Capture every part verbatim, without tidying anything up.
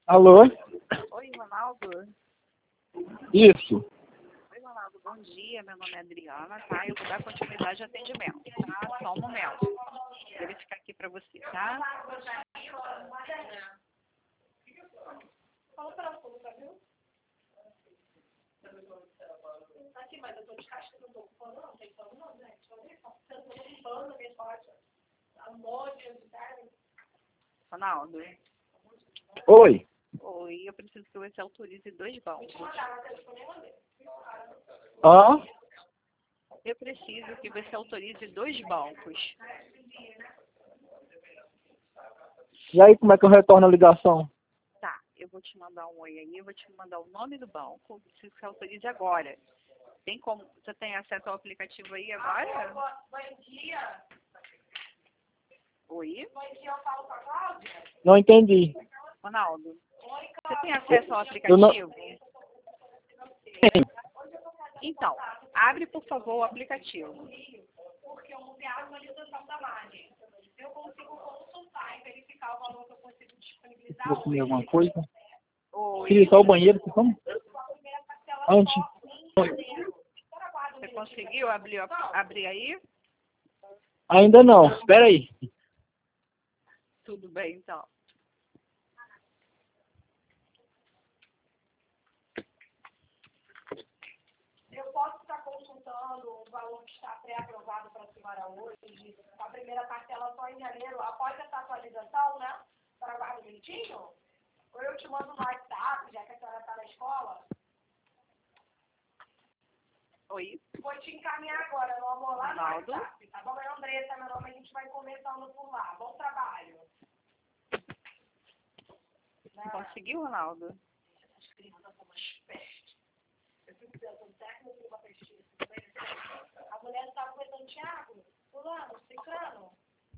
Alô? Oi, Ronaldo. Isso. Oi, Ronaldo. Bom dia. Meu nome é Adriana, tá? Eu vou dar continuidade ao atendimento, tá? Só um momento. Vou verificar aqui pra você, tá? Ronaldo. Oi. Oi, eu preciso que você autorize dois bancos. Hã? Eu preciso que você autorize dois bancos. E aí, como é que eu retorno a ligação? Tá, eu vou te mandar um oi aí, eu vou te mandar o nome do banco. Eu preciso que você autorize agora. Tem como? Você tem acesso ao aplicativo aí agora? Bom dia. Oi? Bom dia, eu falo com a Cláudia. Não entendi. Ronaldo, Oi, você tem acesso ao Eu não... aplicativo? Então, abre por favor o aplicativo. porque eu mudei a atualização da margem. Eu consigo consultar e verificar o valor que eu consigo disponibilizar Vou comer hoje. alguma coisa? Oi, Queria só o banheiro, você como? A primeira parcela Antes. só em janeiro. Agora aguarda um você minutinho. conseguiu abrir, abrir aí? Ainda não. Espera aí. Tudo bem, então. Eu posso estar consultando o valor que está pré-aprovado para a senhora hoje. A primeira parcela só em janeiro, após essa atualização, né? Para aguardar um minutinho? Ou eu te mando no WhatsApp, já que a senhora está na escola? Oi, Vou te encaminhar agora, meu amor, lá no Ronaldo. WhatsApp, tá bom? É Andressa, meu nome, a gente vai conversando por lá. Bom trabalho. Conseguiu, Ronaldo? Essas crianças são umas pestes. Eu fico pensando, será que meu filho vai assistir isso também? A mulher estava conversando, Thiago, fulano, ciclano.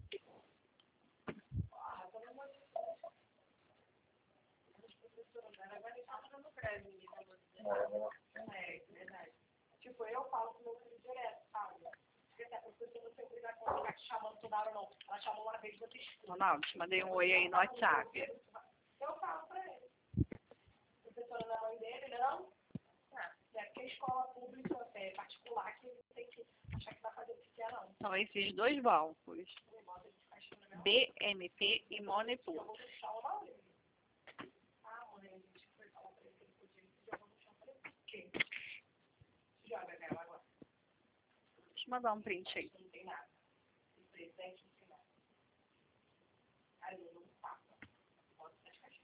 Ah, pelo amor de Deus. As professoras, ela agora está fazendo greve, menina, você. É, verdade. Tipo, eu falo com meu filho direto, sabe? Porque se a professora não tem obrigação de ficar te chamando toda hora, não. Ela chamou uma vez, você escuta. Ronaldo, te mandei um oi aí no WhatsApp. Eu falo pra ele. A professora não é mãe dele, não? Ah, é porque a escola pública, é particular, que tem que achar que vai fazer o que quer, não. São esses dois bancos, B M P e Monepool. Eu vou deixar uma hora. Ah, mãe, a gente foi falar pra ele que ele podia ir, eu vou deixar pra ele. Quem? Joga nela agora. Deixa eu mandar um print aí. Não tem nada. O presente não tem nada. Aí eu não faço. Bota as caixinhas.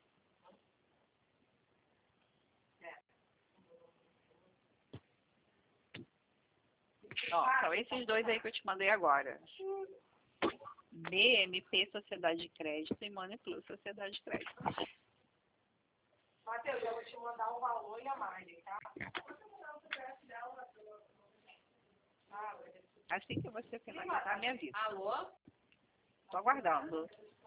É. Ó, são esses dois aí que eu te mandei agora. B M P Sociedade de Crédito e Money Plus Sociedade de Crédito. Matheus, eu vou te mandar um valor e a margem, tá? Assim que você finalizar, me avisa. Alô? Tô aguardando.